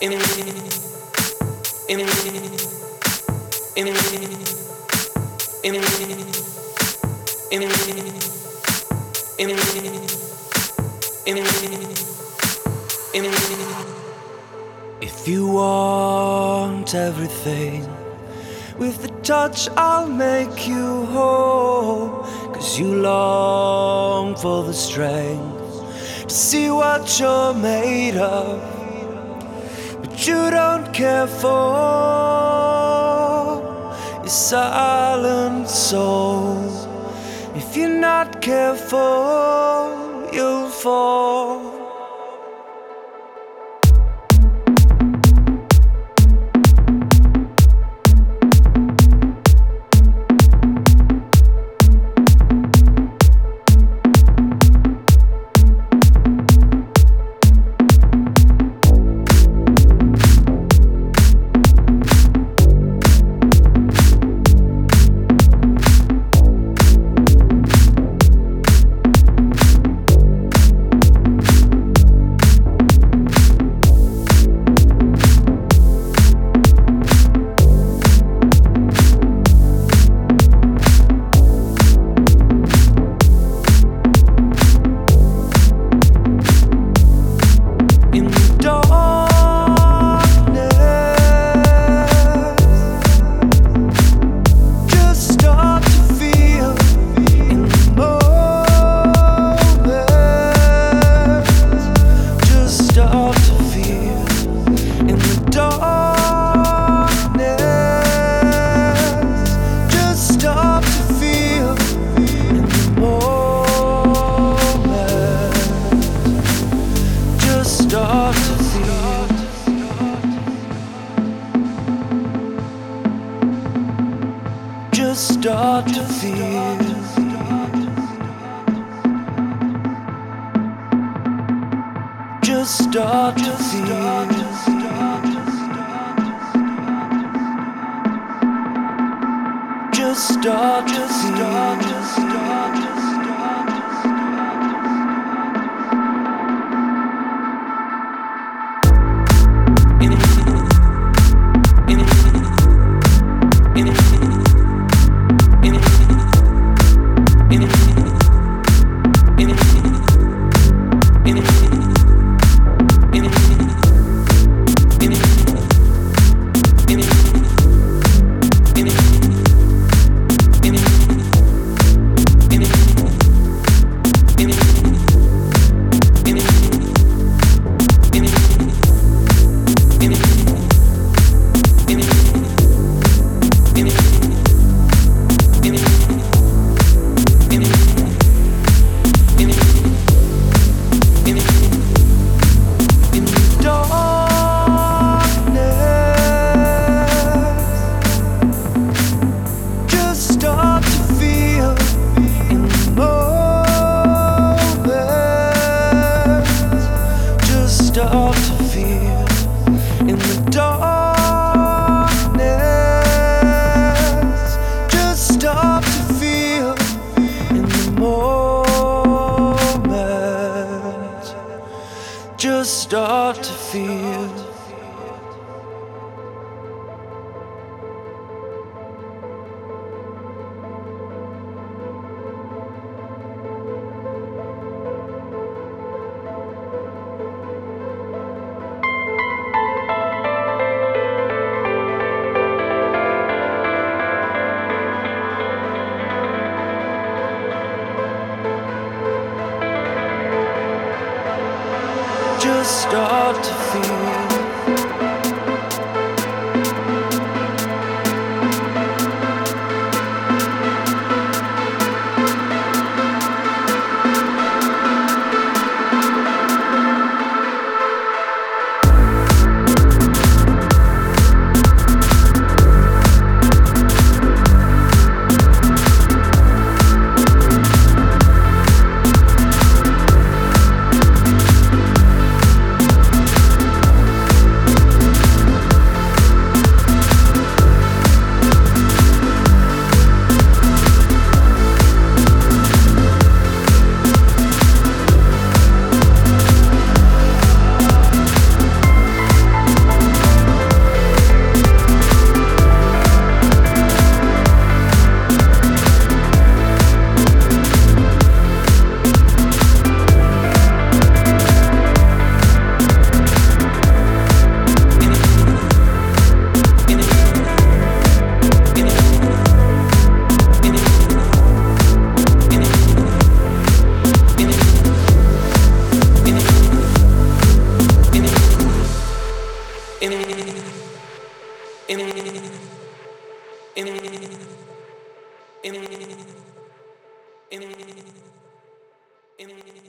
If you want everything, with a touch I'll make you whole. 'Cause you long for the strength to see what you're made of, but you don't care for your silent soul. If you're not careful, you'll fall. Start to feel. Just start to feel. Just start to feel. Start to feel in the darkness. Just start to feel in the moment. Just start to feel. Just start to feel. in